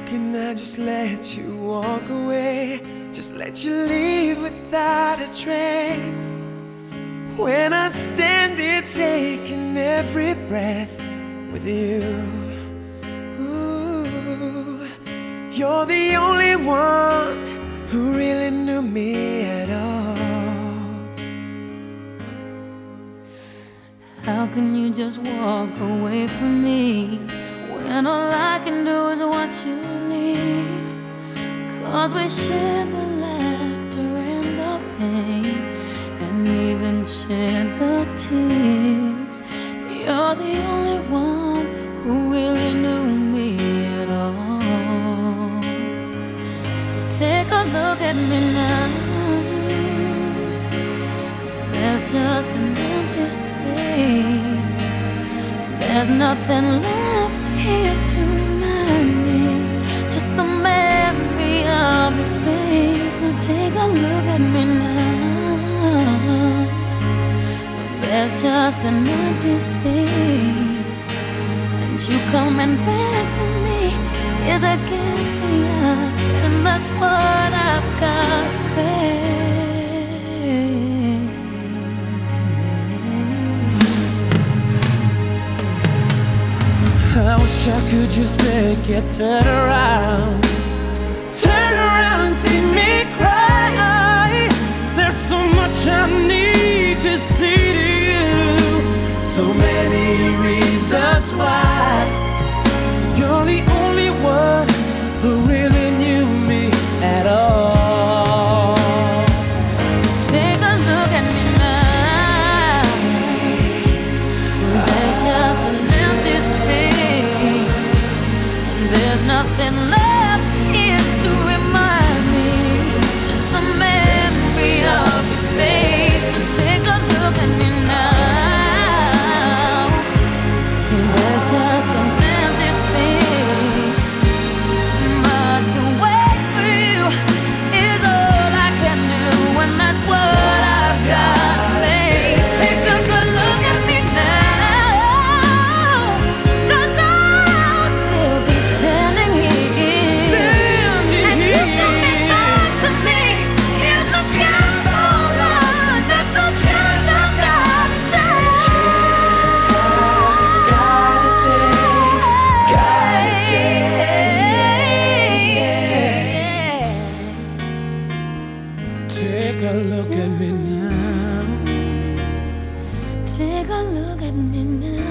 can I just let you walk away? Just let you leave without a trace. When I stand here taking every breath with you. Ooh, you're the only one who really knew me at all. How can you just walk away from me when all I can do is watch you leave? 'Cause we share the laughter and the pain, and even share the tears. You're the only one who really knew me at all. So take a look at me now, 'cause there's just an empty space. There's nothing left here to remind me, just the memory of your face. So take a look at me now. There's just an empty space, and you coming back to me is against the odds, and that's what I've got to face. I wish I could just make you turn around and see me cry. There's so much I need to say to you, so many reasons why. You're the only one who really knew me at all. So take a look at me now. There's just an empty space, and there's nothing left here to remind me, just the memory of your face. So take a look at me now. See, there's just some empty space, but to wait for you is all I can do, and that's what I've got to face. Take a good look at me now, 'cause I'll still be standing here. And you coming back to me is the gas all right. That's the chance I've got to take. Take a look at me now. Take a look at me now.